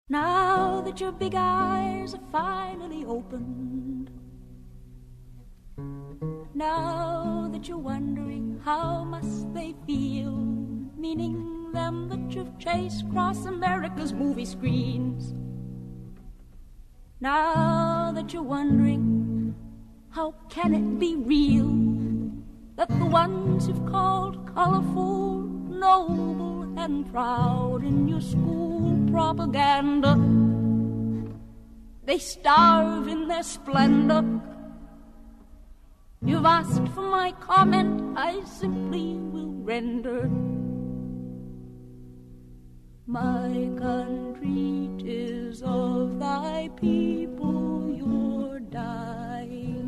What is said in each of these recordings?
Now that your big eyes are finally opened, now that you're wondering how must they feel, meaning them that you've chased across America's movie screens. Now that you're wondering how can it be real that the ones you've called colorful, noble, and proud in your school propaganda, they starve in their splendor. You've asked for my comment, I simply will render. My country, 'tis of thy people you're dying.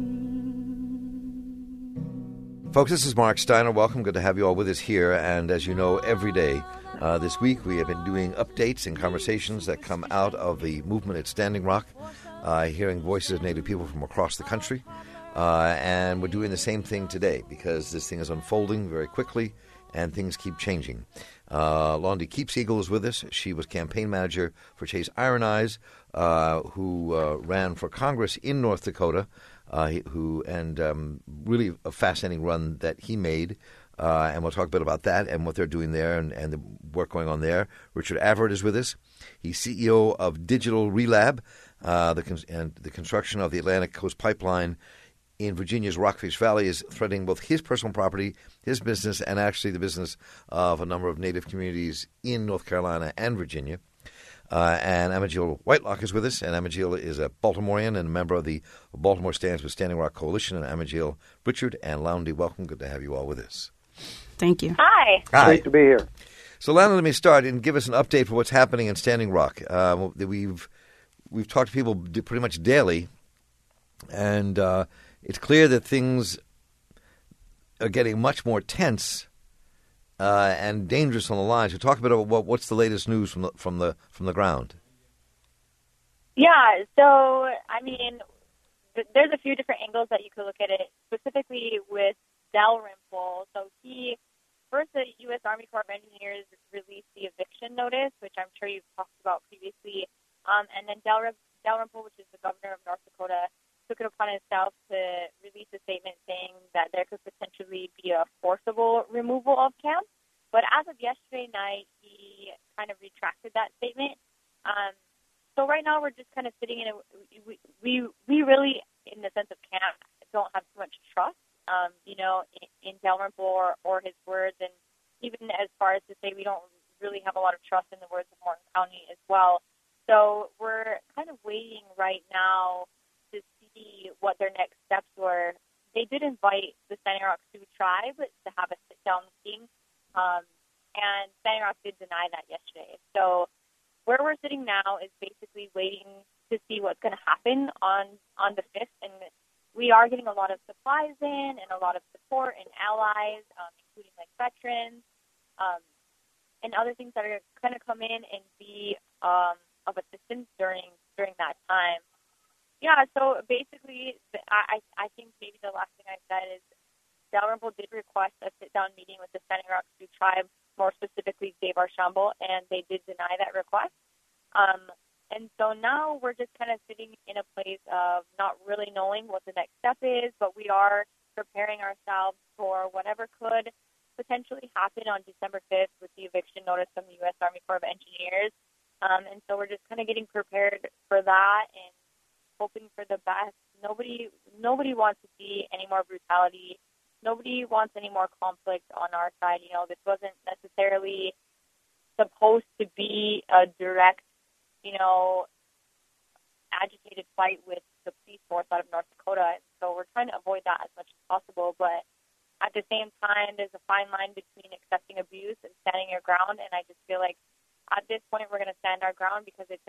Folks, this is Mark Steiner. Welcome. Good to have you all with us here. And as you know, every day this week we have been doing updates and conversations that come out of the movement at Standing Rock, hearing voices of Native people from across the country. And we're doing the same thing today because this thing is unfolding very quickly and things keep changing. Londi Keepseagle is with us. She was campaign manager for Chase Iron Eyes, who ran for Congress in North Dakota, really a fascinating run that he made. And we'll talk a bit about that and what they're doing there and the work going on there. Richard Averitt is with us. He's CEO of Digital Relab, the construction of the Atlantic Coast Pipeline in Virginia's Rockfish Valley is threatening both his personal property, his business, and actually the business of a number of Native communities in North Carolina and Virginia. And Amajil Whitelock is with us, and Amajil is a Baltimorean and a member of the Baltimore Stands with Standing Rock Coalition. And Amajil, Richard, and Londi, welcome. Good to have you all with us. Thank you. Hi. Great to be here. So, Lana, let me start and give us an update for what's happening in Standing Rock. We've talked to people pretty much daily, and it's clear that things are getting much more tense and dangerous on the line. So, talk a bit about what's the latest news from the ground. Yeah. So, I mean, there's a few different angles that you could look at it. Specifically with Dalrymple. So first, the U.S. Army Corps of Engineers released the eviction notice, which I'm sure you've talked about previously. And then Dalrymple, which is the governor of North Dakota, took it upon himself to release a statement saying that there could potentially be a forcible removal of camps. But as of yesterday night, he kind of retracted that statement. So right now we're just kind of sitting in we really, in the sense of camp, don't have too much trust, in Dalrymple or his words. And even as far as to say we don't really have a lot of trust in the words of Morton County as well. So we're kind of waiting right now to see what their next steps were. They did invite the Standing Rock Sioux tribe to have a sit-down meeting, and Standing Rock did deny that yesterday. So where we're sitting now is basically waiting to see what's going to happen on the 5th, and we are getting a lot of supplies in and a lot of support and allies, including like veterans and other things that are going to come in and be of assistance during that time. Yeah, so basically, I think maybe the last thing I said is Dalrymple did request a sit-down meeting with the Standing Rock Sioux tribe, more specifically Dave Archambault, and they did deny that request. And so now we're just kind of sitting in a place of not really knowing what the next step is, but we are preparing ourselves for whatever could potentially happen on December 5th with the eviction notice from the U.S. Army Corps of Engineers. And so we're just kind of getting prepared for that and hoping for the best. Nobody wants to see any more brutality. Nobody wants any more conflict on our side. This wasn't necessarily supposed to be a direct, agitated fight with the police force out of North Dakota. So we're trying to avoid that as much as possible. But at the same time, there's a fine line between accepting abuse and standing your ground. And I just feel like at this point we're going to stand our ground because it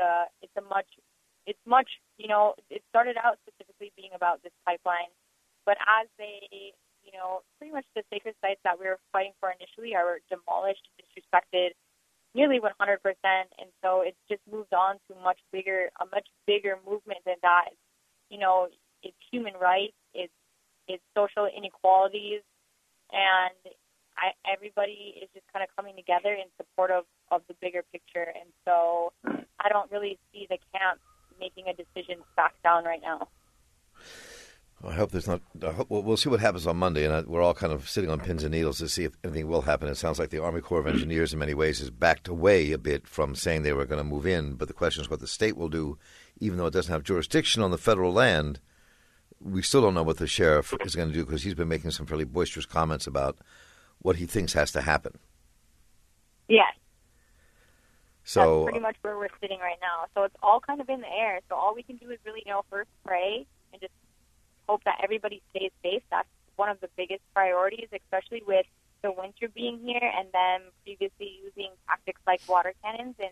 started out specifically being about this pipeline. But as they, pretty much the sacred sites that we were fighting for initially are demolished, disrespected, nearly 100%, and so it's just moved on to a much bigger movement than that. It's human rights, it's social inequalities, and everybody is just kind of coming together in support of the bigger picture. And so I don't really see the camp making a decision back down right now. I hope there's not. We'll see what happens on Monday, and we're all kind of sitting on pins and needles to see if anything will happen. It sounds like the Army Corps of Engineers, in many ways, has backed away a bit from saying they were going to move in. But the question is what the state will do, even though it doesn't have jurisdiction on the federal land. We still don't know what the sheriff is going to do because he's been making some fairly boisterous comments about what he thinks has to happen. Yes. So that's pretty much where we're sitting right now. So it's all kind of in the air. So all we can do is really, first pray and just hope that everybody stays safe. That's one of the biggest priorities, especially with the winter being here and them previously using tactics like water cannons. And,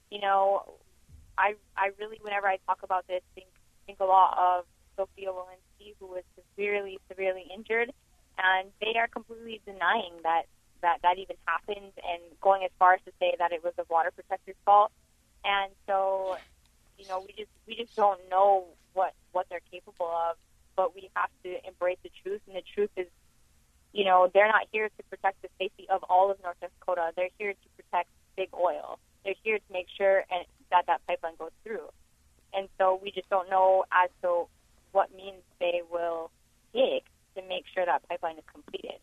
I really, whenever I talk about this, think a lot of Sophia Walensky, who was severely injured. And they are completely denying that even happened and going as far as to say that it was the water protector's fault. And so, we just don't know what they're capable of, but we have to embrace the truth. And the truth is, they're not here to protect the safety of all of North Dakota. They're here to protect big oil. They're here to make sure that pipeline goes through. And so we just don't know as to what means they will take to make sure that pipeline is completed.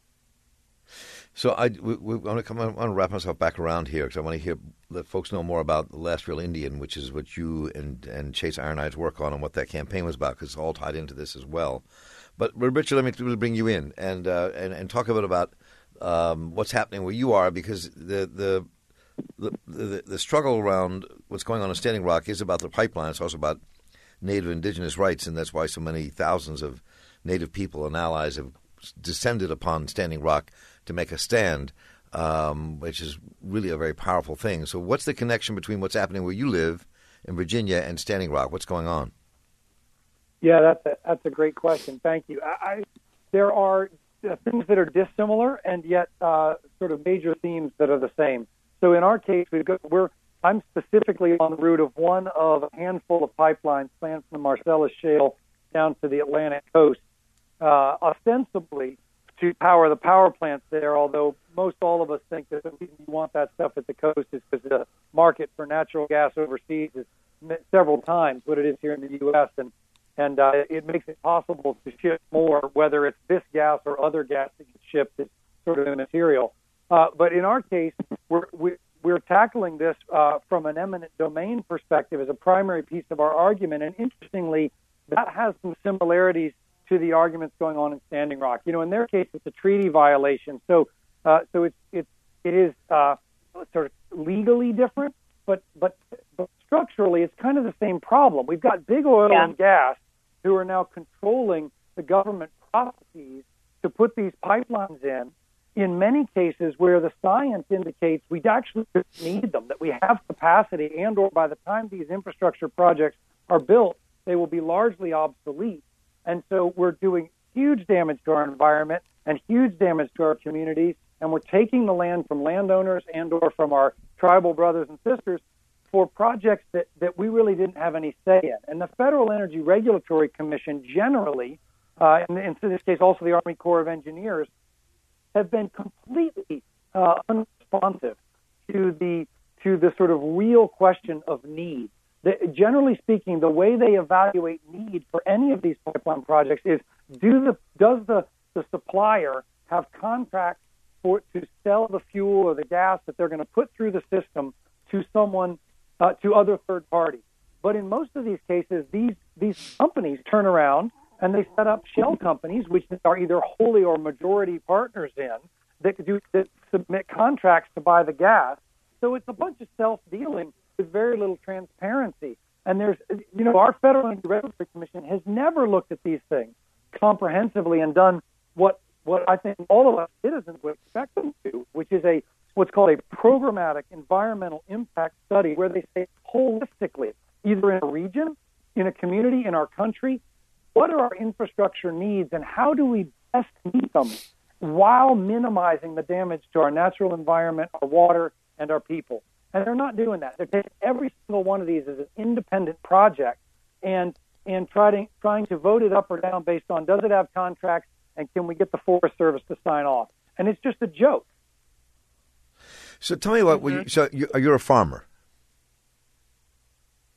So I want to wrap myself back around here because I want to let folks know more about The Last Real Indian, which is what you and Chase Ironhides work on and what that campaign was about, because it's all tied into this as well. But Richard, let me really bring you in and talk a bit about what's happening where you are, because the struggle around what's going on in Standing Rock is about the pipeline. It's also about Native Indigenous rights, and that's why so many thousands of Native people and allies have descended upon Standing Rock to make a stand, which is really a very powerful thing. So what's the connection between what's happening where you live in Virginia and Standing Rock? What's going on? Yeah, that's a great question. Thank you. There are things that are dissimilar and yet sort of major themes that are the same. So in our case, I'm specifically on the route of one of a handful of pipelines planned from the Marcellus Shale down to the Atlantic coast, ostensibly to power the power plants there, although most all of us think that the reason you want that stuff at the coast is because the market for natural gas overseas is several times what it is here in the U.S., and it makes it possible to ship more, whether it's this gas or other gas that gets shipped is sort of immaterial. But in our case, we're tackling this from an eminent domain perspective as a primary piece of our argument, and interestingly, that has some similarities to the arguments going on in Standing Rock. In their case, it's a treaty violation, so it is sort of legally different, but structurally, it's kind of the same problem. We've got big oil and gas who are now controlling the government processes to put these pipelines in many cases where the science indicates we actually need them, that we have capacity, and or by the time these infrastructure projects are built, they will be largely obsolete. And so we're doing huge damage to our environment and huge damage to our communities, and we're taking the land from landowners and or from our tribal brothers and sisters for projects that we really didn't have any say in. And the Federal Energy Regulatory Commission generally, and in this case also the Army Corps of Engineers, have been completely unresponsive to the sort of real question of need. Generally speaking, the way they evaluate need for any of these pipeline projects is does the supplier have contracts to sell the fuel or the gas that they're going to put through the system to someone, to other third parties. But in most of these cases, these companies turn around and they set up shell companies, which are either wholly or majority partners in, that submit contracts to buy the gas. So it's a bunch of self-dealing with very little transparency. And our Federal Energy Regulatory Commission has never looked at these things comprehensively and done what I think all of us citizens would expect them to, which is what's called a programmatic environmental impact study, where they say holistically, either in a region, in a community, in our country, what are our infrastructure needs and how do we best meet them while minimizing the damage to our natural environment, our water, and our people. And they're not doing that. They're taking every single one of these as an independent project and trying to vote it up or down based on does it have contracts and can we get the Forest Service to sign off. And it's just a joke. So tell me what, you're a farmer.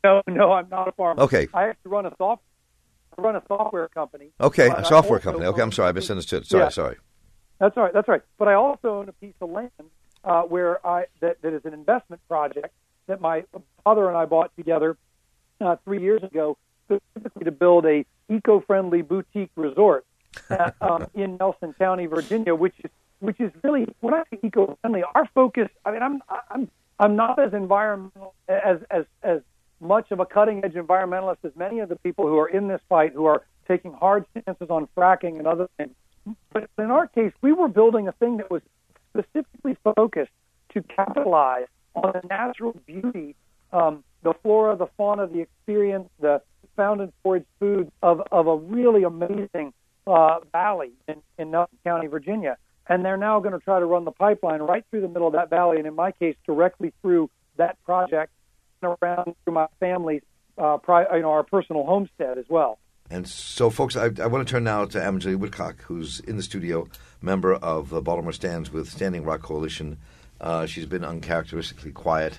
No, I'm not a farmer. Okay. I actually run a software company. Okay, a software also company. Okay, I'm sorry, I misunderstood. Sorry. That's all right. That's right. But I also own a piece of land that is an investment project that my father and I bought together 3 years ago, specifically to build a eco-friendly boutique resort in Nelson County, Virginia, which is really, when I say eco-friendly, our focus. I mean, I'm not as environmental as much of a cutting-edge environmentalist as many of the people who are in this fight, who are taking hard stances on fracking and other things. But in our case, we were building a thing that was specifically focused to capitalize on the natural beauty, the flora, the fauna, the experience, the found and foraged food of a really amazing valley in Nelson County, Virginia. And they're now going to try to run the pipeline right through the middle of that valley, and in my case, directly through that project and around through my family's, our personal homestead as well. And so, folks, I want to turn now to Amanjali Woodcock, who's in the studio, member of the Baltimore Stands with Standing Rock Coalition. She's been uncharacteristically quiet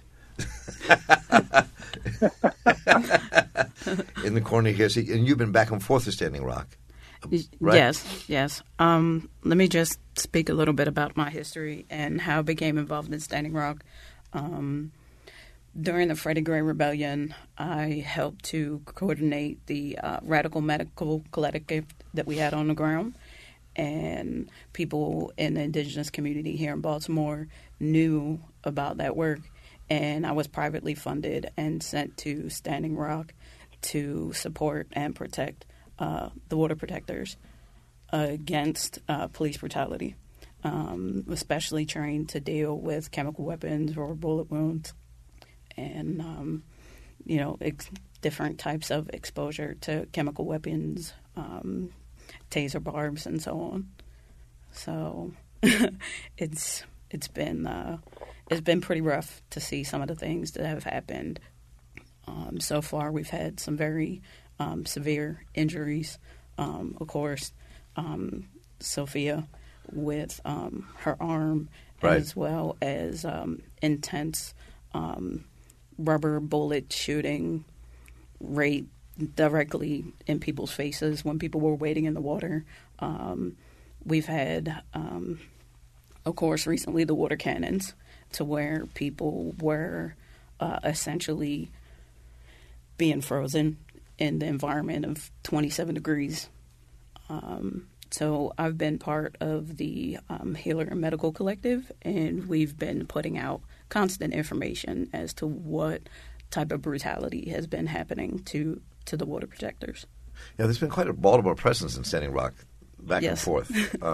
in the corner here. See, and you've been back and forth to Standing Rock, right? Yes. Let me just speak a little bit about my history and how I became involved in Standing Rock. During the Freddie Gray Rebellion, I helped to coordinate the Radical Medical Collective that we had on the ground. And people in the indigenous community here in Baltimore knew about that work. And I was privately funded and sent to Standing Rock to support and protect the water protectors against police brutality, especially trained to deal with chemical weapons or bullet wounds. And, different types of exposure to chemical weapons, taser barbs, and so on. So it's been pretty rough to see some of the things that have happened. So far, we've had some very severe injuries. Of course, Sophia with her arm, right, as well as intense rubber bullet shooting right directly in people's faces when people were wading in the water. We've had, of course, recently the water cannons, to where people were essentially being frozen in the environment of 27 degrees. So I've been part of the Healer and Medical Collective, and we've been putting out constant information as to what type of brutality has been happening to the water protectors. Yeah, there's been quite a Baltimore presence in Standing Rock, back and Yes. forth.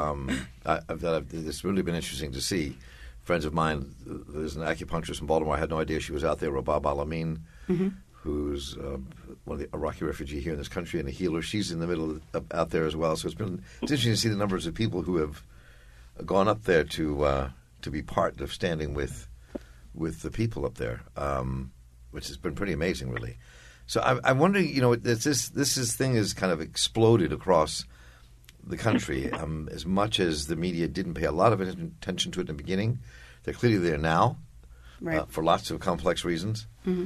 It's really been interesting to see. Friends of mine, there's an acupuncturist in Baltimore. I had no idea she was out there, Rabab Alamin, who's one of the Iraqi refugee here in this country and a healer. She's in the middle out there as well. So it's interesting to see the numbers of people who have gone up there to be part of standing with the people up there, which has been pretty amazing, really. So I'm wondering, this thing has kind of exploded across the country. As much as the media didn't pay a lot of attention to it in the beginning, they're clearly there now, Right. For lots of complex reasons.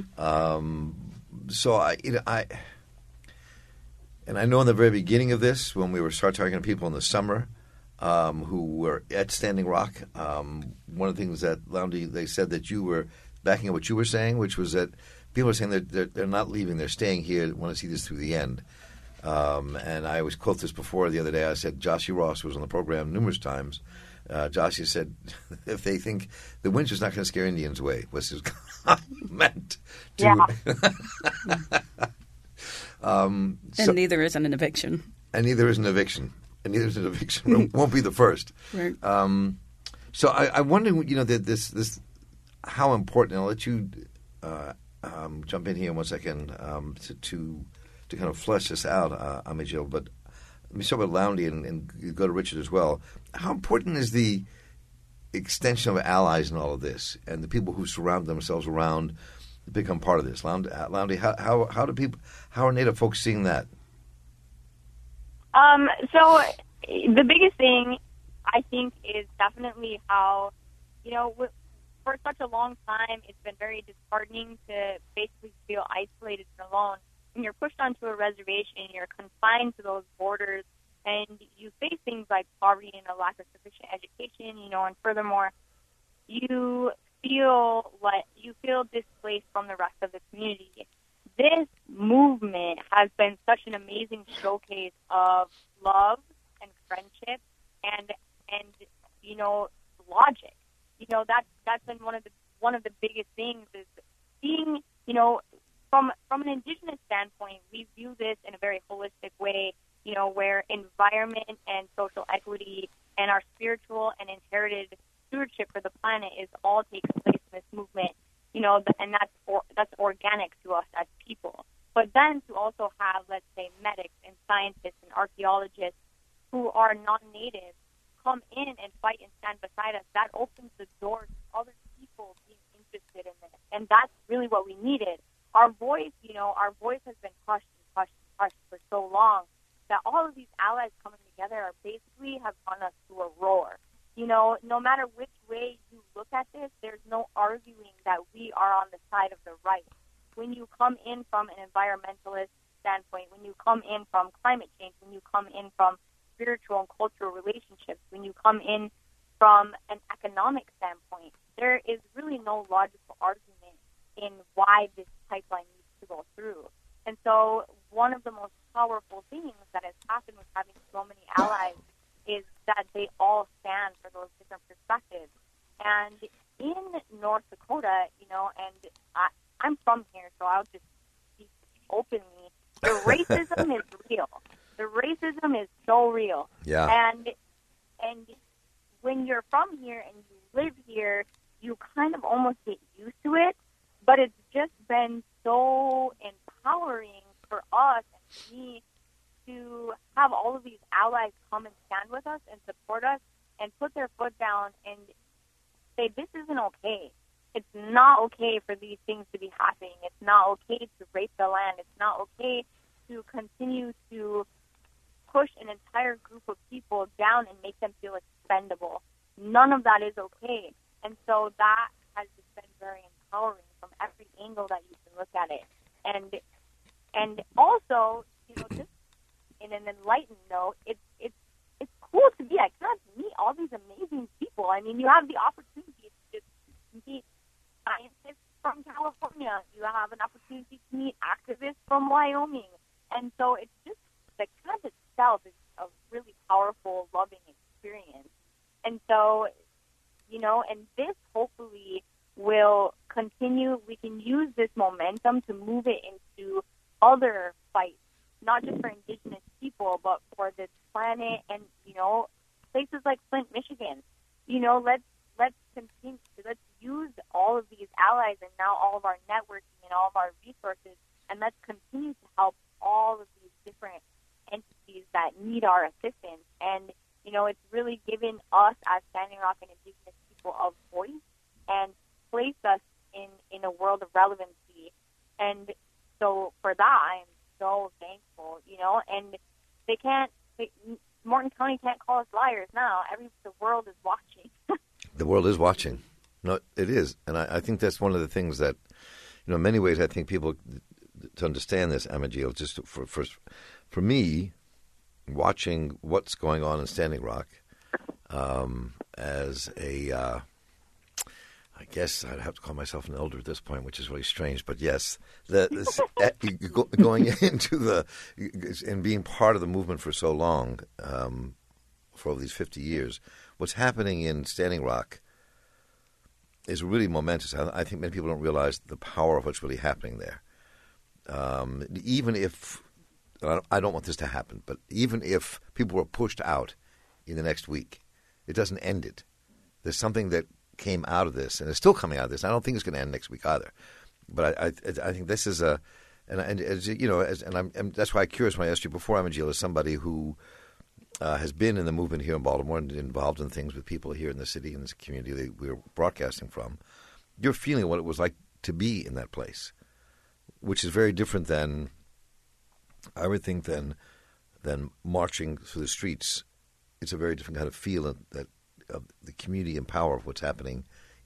So I know in the very beginning of this, when we were start talking to people in the summer who were at Standing Rock, one of the things that Lowndy, they said that you were backing up what you were saying, which was that people are saying that they're not leaving, they're staying here, they want to see this through the end. And I always quote this before the other day. I said, Joshie Ross was on the program numerous times. Joshie said, if they think the winter's not going to scare Indians away, was his comment to... Yeah. And neither is an eviction. And neither is an eviction. And neither is an eviction. Won't be the first. Right. So I wonder, that this how important. I'll let you jump in here in 1 second to kind of flesh this out, Amijil. But let me start with Lowndy and go to Richard as well. How important is the extension of allies in all of this, and the people who surround themselves around become part of this? Lowndy, how are Native folks seeing that? So the biggest thing, I think, is definitely how, for such a long time, it's been very disheartening to basically feel isolated and alone. When you're pushed onto a reservation, you're confined to those borders, and you face things like poverty and a lack of sufficient education, and furthermore, you feel displaced from the rest of the community. This movement has been such an amazing showcase of love and friendship and logic. That's been one of the biggest things is seeing, from an Indigenous standpoint, we view this in a very holistic way, where environment and social equity and our spiritual and inherited stewardship for the planet is all taking place in this movement, and that's organic to us as people. But then to also have, let's say, medics and scientists and archaeologists who are non-native come in and fight and stand beside us, that opens the door to other people being interested in this. And that's really what we needed. Our voice has been crushed for so long that all of these allies coming together are basically have run us to a roar. No matter which way you look at this, there's no arguing that we are on the side of the right. When you come in from an environmentalist standpoint, when you come in from climate change, when you come in from spiritual and cultural relationships, when you come in from an economic standpoint, there is really no logical argument in why this pipeline needs to go through. And so one of the most powerful things that has happened with having so many allies is that they all stand for those different perspectives. And in North Dakota, and I'm from here, so I'll just speak openly, the racism is real. The racism is so real. Yeah. And when you're from here and you live here, you kind of almost get used to it, but it's just been so empowering for us and me to have all of these allies come and stand with us and support us and put their foot down and say, this isn't okay. It's not okay for these things to be happening. It's not okay to rape the land. It's not okay to continue to push an entire group of people down and make them feel expendable. None of that is okay. And so that has just been very empowering from every angle that you can look at it. And also, just in an enlightened note, it's cool to be at camp to meet all these amazing people. I mean, you have the opportunity to just meet scientists from California. You have an opportunity to meet activists from Wyoming. And so it's just, the camp itself is a really powerful, loving experience. And so, and this hopefully will continue. We can use this momentum to move it into other fights, not just for Indigenous people, but for this planet and, places like Flint, Michigan. Let's continue. Let's use all of these allies and now all of our networking and all of our resources, and let's continue to help all of these different entities that need our assistance. And, it's really given us as Standing Rock and Indigenous people a voice and placed us in a world of relevancy. And so for that, I'm so thankful, and Morton County can't call us liars now. The world is watching. The world is watching. No, it is. And I think that's one of the things that, in many ways, I think people, to understand this, Amajil, just for me, watching what's going on in Standing Rock as I guess I'd have to call myself an elder at this point, which is really strange. But yes, going into and being part of the movement for so long, for over these 50 years, what's happening in Standing Rock is really momentous. I think many people don't realize the power of what's really happening there. Even if, I don't want this to happen, but even if people were pushed out in the next week, it doesn't end it. There's something that came out of this, and it's still coming out of this. I don't think it's going to end next week either. But I think this is and that's why I'm curious when I asked you before, Amajil, as somebody who has been in the movement here in Baltimore and involved in things with people here in the city and this community that we're broadcasting from, you're feeling what it was like to be in that place, which is very different than, I would think, than marching through the streets. It's a very different kind of feeling that of the community and power of what's happening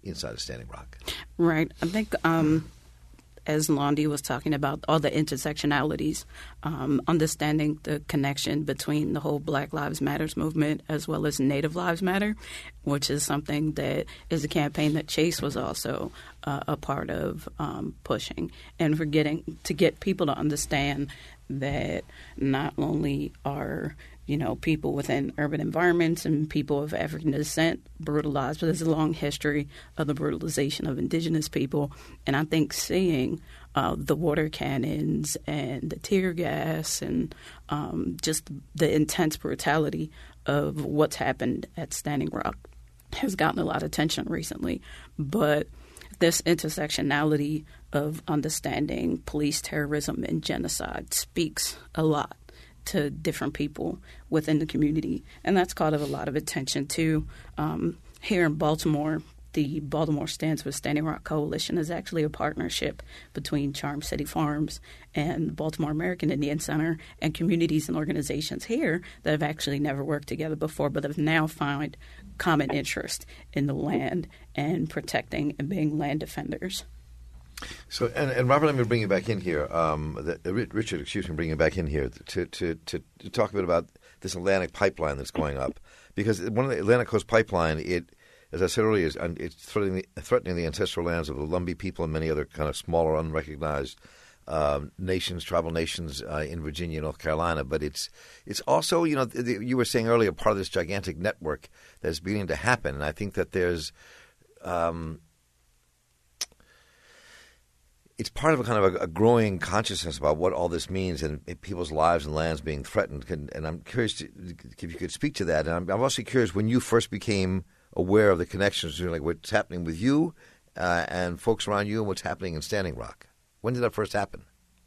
inside of Standing Rock. Right. I think as Londi was talking about all the intersectionalities, understanding the connection between the whole Black Lives Matters movement as well as Native Lives Matter, which is something that is a campaign that Chase was also a part of pushing, and to get people to understand that not only are people within urban environments and people of African descent brutalized, but there's a long history of the brutalization of indigenous people. And I think seeing the water cannons and the tear gas and just the intense brutality of what's happened at Standing Rock has gotten a lot of attention recently. But this intersectionality of understanding police terrorism and genocide speaks a lot to different people within the community. And that's caught a lot of attention, too. Here in Baltimore, the Baltimore Stands with Standing Rock Coalition is actually a partnership between Charm City Farms and the Baltimore American Indian Center and communities and organizations here that have actually never worked together before, but have now found common interest in the land and protecting and being land defenders. So, and Robert, let me bring you back in here. Richard, bring you back in here to talk a bit about this Atlantic pipeline that's going up, because one of the Atlantic Coast Pipeline, as I said earlier, it's threatening the ancestral lands of the Lumbee people and many other kind of smaller, unrecognized nations, tribal nations in Virginia and North Carolina. But it's also, you were saying earlier, part of this gigantic network that's beginning to happen. And I think that there's it's part of a kind of a growing consciousness about what all this means and people's lives and lands being threatened. And I'm curious if you could speak to that. And I'm also curious, when you first became aware of the connections between like what's happening with you and folks around you and what's happening in Standing Rock. When did that first happen?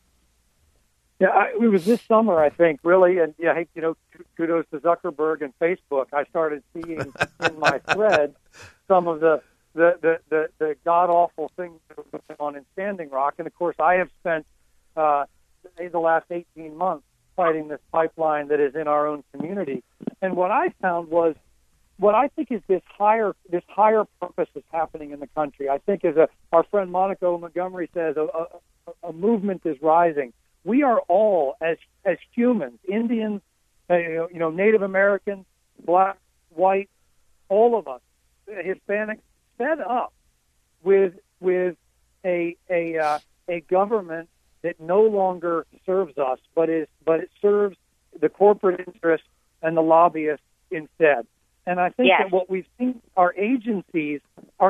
Yeah, it was this summer, I think, really. And kudos to Zuckerberg and Facebook. I started seeing in my thread some of the god-awful things that were going on in Standing Rock. And, of course, I have spent the last 18 months fighting this pipeline that is in our own community. And what I found was what I think is this higher purpose is happening in the country. I think, as our friend Monica Montgomery says, a movement is rising. We are all, as humans, Indians, Native Americans, black, white, all of us, Hispanics, fed up with a government that no longer serves us, but it serves the corporate interests and the lobbyists instead. And I think that what we've seen, our agencies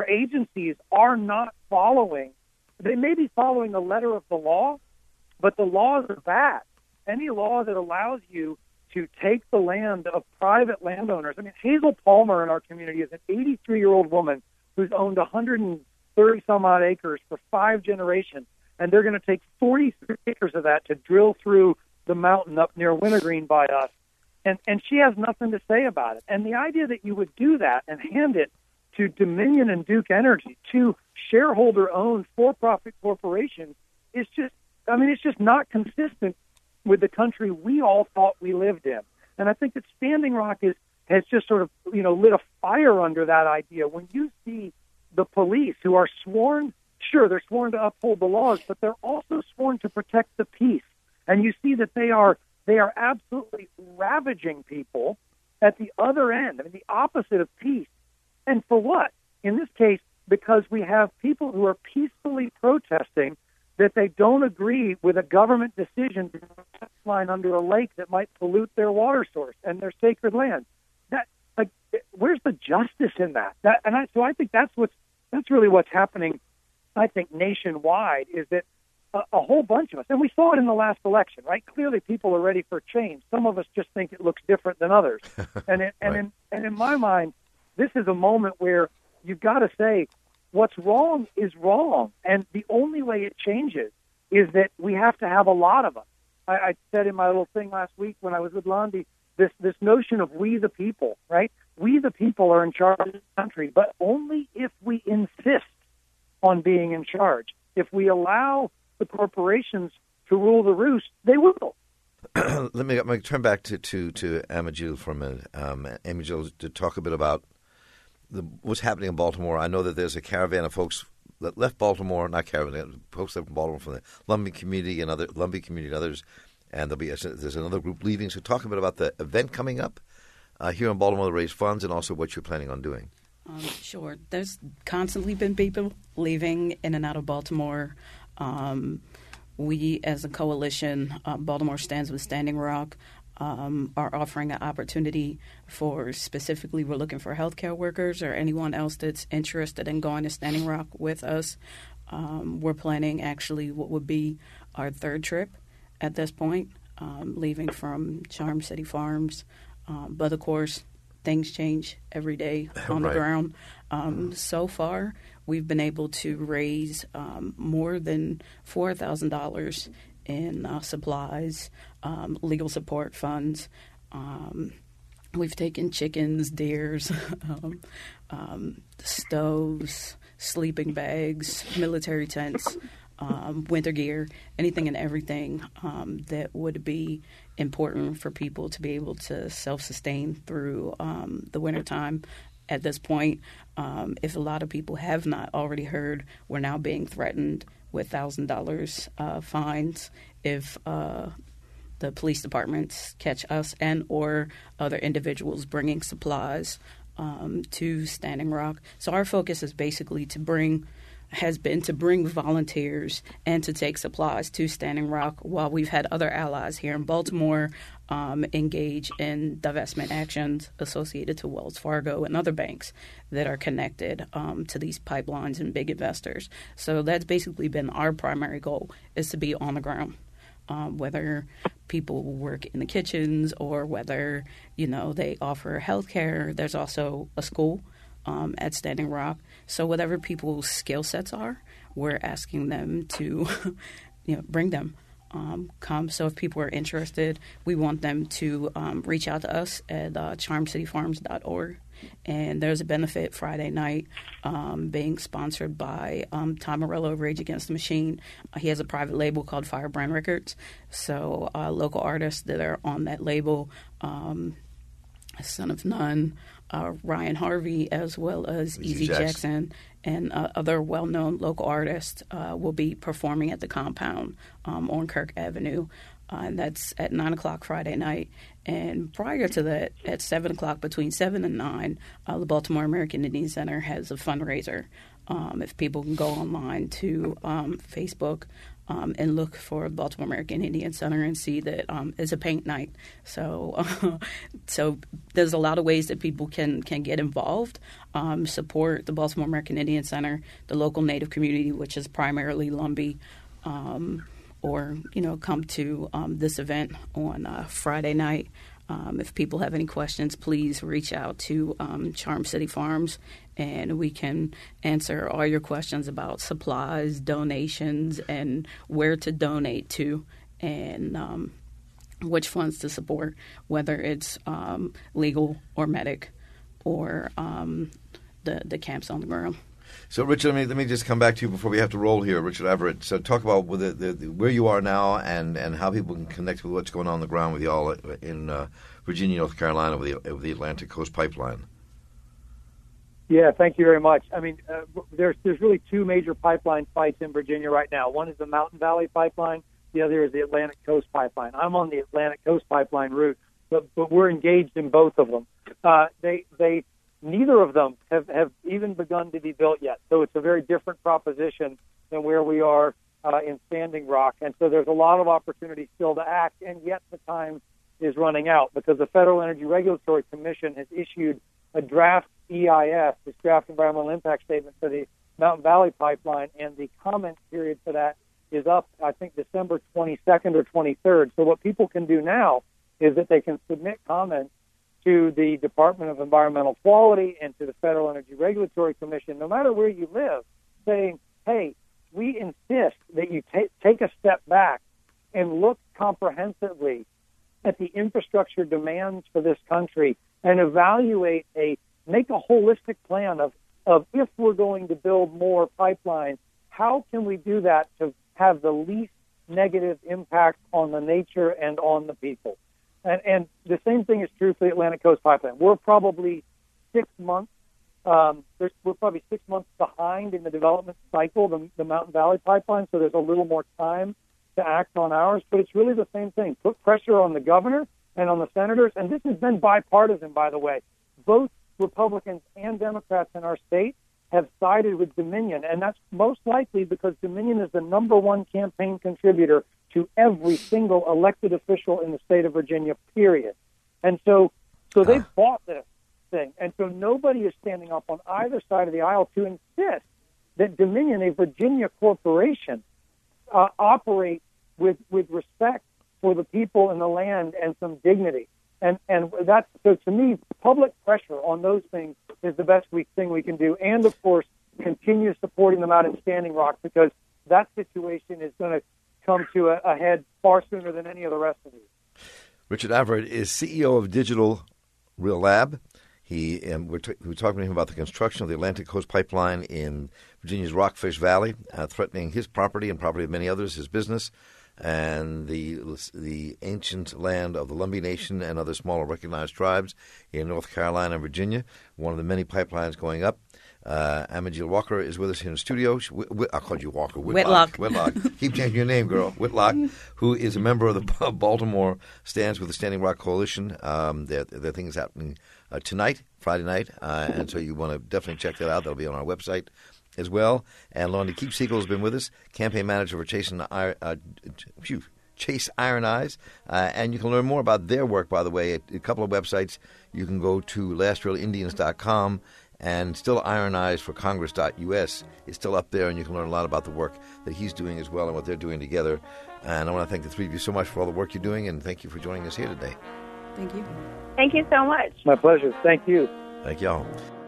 are not following. They may be following the letter of the law, but the laws are bad. Any law that allows you to take the land of private landowners. I mean, Hazel Palmer in our community is an 83-year-old woman who's owned 130-some-odd acres for 5 generations, and they're going to take 43 acres of that to drill through the mountain up near Wintergreen by us. And she has nothing to say about it. And the idea that you would do that and hand it to Dominion and Duke Energy, two shareholder-owned for-profit corporations, is just, it's just not consistent with the country we all thought we lived in. And I think that Standing Rock has just sort of, lit a fire under that idea. When you see the police, who are sworn, sure, they're sworn to uphold the laws, but they're also sworn to protect the peace. And you see that they are absolutely ravaging people at the other end, the opposite of peace. And for what? In this case, because we have people who are peacefully protesting that they don't agree with a government decision to put a line under a lake that might pollute their water source and their sacred land. Where's the justice in that? So I think that's really what's happening. I think nationwide is that a whole bunch of us, and we saw it in the last election, right? Clearly, people are ready for change. Some of us just think it looks different than others. And in my mind, this is a moment where you've got to say what's wrong is wrong, and the only way it changes is that we have to have a lot of us. I said in my little thing last week when I was with Londi, this notion of we the people, right? We the people are in charge of the country, but only if we insist on being in charge. If we allow the corporations to rule the roost, they will. Let me turn back to Amajil for a minute. Amajil, to talk a bit about what's happening in Baltimore. I know that there's a caravan of folks that left Baltimore, not caravan, folks left from Baltimore from the Lumbee community and others, and there's another group leaving. So talk a bit about the event coming up here in Baltimore to raise funds, and also what you're planning on doing. Sure. There's constantly been people leaving in and out of Baltimore. We, as a coalition, Baltimore Stands with Standing Rock, are offering an opportunity for, specifically, we're looking for healthcare workers or anyone else that's interested in going to Standing Rock with us. We're planning actually what would be our third trip at this point, leaving from Charm City Farms. But of course, things change every day on the ground. So far, we've been able to raise more than $4,000 in supplies, legal support funds. We've taken chickens, deers, stoves, sleeping bags, military tents, winter gear, anything and everything that would be important for people to be able to self-sustain through the wintertime. At this point, if a lot of people have not already heard, we're now being threatened with $1,000 fines if the police departments catch us and or other individuals bringing supplies to Standing Rock. So our focus is basically has been to bring volunteers and to take supplies to Standing Rock, while we've had other allies here in Baltimore engage in divestment actions associated to Wells Fargo and other banks that are connected to these pipelines and big investors. So that's basically been our primary goal, is to be on the ground, whether people work in the kitchens or whether, they offer health care. There's also a school at Standing Rock. So whatever people's skill sets are, we're asking them to, bring them. Come. So if people are interested, we want them to reach out to us at charmcityfarms.org. And there's a benefit Friday night being sponsored by Tom Morello of Rage Against the Machine. He has a private label called Firebrand Records. So local artists that are on that label, Son of None, Ryan Harvey, as well as Easy Jackson, and other well-known local artists will be performing at the Compound on Kirk Avenue. And that's at 9 o'clock Friday night. And prior to that, at 7 o'clock, between 7 and 9, the Baltimore American Indian Center has a fundraiser. If people can go online to Facebook and look for the Baltimore American Indian Center and see that it's a paint night. So so there's a lot of ways that people can get involved, support the Baltimore American Indian Center, the local Native community, which is primarily Lumbee, or, come to this event on Friday night. If people have any questions, please reach out to Charm City Farms, and we can answer all your questions about supplies, donations, and where to donate to, and which funds to support, whether it's legal or medic or the camps on the ground. So, Richard, let me just come back to you before we have to roll here, Richard Everett. So talk about where you are now and how people can connect with what's going on the ground with you all in Virginia, North Carolina with the Atlantic Coast Pipeline. Yeah, thank you very much. I mean, there's really two major pipeline fights in Virginia right now. One is the Mountain Valley Pipeline. The other is the Atlantic Coast Pipeline. I'm on the Atlantic Coast Pipeline route, but we're engaged in both of them. Neither of them have even begun to be built yet. So it's a very different proposition than where we are in Standing Rock. And so there's a lot of opportunity still to act, and yet the time is running out because the Federal Energy Regulatory Commission has issued a draft EIS, this draft environmental impact statement for the Mountain Valley Pipeline, and the comment period for that is up, I think, December 22nd or 23rd. So what people can do now is that they can submit comments to the Department of Environmental Quality and to the Federal Energy Regulatory Commission, no matter where you live, saying, hey, we insist that you take a step back and look comprehensively at the infrastructure demands for this country and make a holistic plan of if we're going to build more pipelines, how can we do that to have the least negative impact on the nature and on the people? And the same thing is true for the Atlantic Coast Pipeline. We're probably 6 months We're probably 6 months behind in the development cycle, the Mountain Valley Pipeline, so there's a little more time to act on ours. But it's really the same thing. Put pressure on the governor and on the senators. And this has been bipartisan, by the way. Both Republicans and Democrats in our state have sided with Dominion, and that's most likely because Dominion is the number one campaign contributor to every single elected official in the state of Virginia, period. And so they've bought this thing. And so nobody is standing up on either side of the aisle to insist that Dominion, a Virginia corporation, operate with respect for the people and the land and some dignity. And that's, so to me, public pressure on those things is the best thing we can do. And, of course, continue supporting them out in Standing Rock, because that situation is going to come to a head far sooner than any of the rest of these. Richard Averett is CEO of Digital Real-Lab. We're talking to him about the construction of the Atlantic Coast Pipeline in Virginia's Rockfish Valley, threatening his property and property of many others, his business, and the ancient land of the Lumbee Nation and other smaller recognized tribes in North Carolina and Virginia, one of the many pipelines going up. Amajil Walker is with us here in the studio. I called you Walker. Whitlock. Keep changing your name, girl. Whitlock, who is a member of the Baltimore Stands with the Standing Rock Coalition. Their thing is happening tonight, Friday night, and so you want to definitely check that out. That'll be on our website as well. And Lonnie Keepsiegel has been with us, campaign manager for Chase Iron Eyes. And you can learn more about their work, by the way, at a couple of websites. You can go to lastrealindians.com, and still Iron Eyes for Congress.us is still up there, and you can learn a lot about the work that he's doing as well and what they're doing together. And I want to thank the three of you so much for all the work you're doing, and thank you for joining us here today. Thank you. Thank you so much. My pleasure. Thank you. Thank y'all.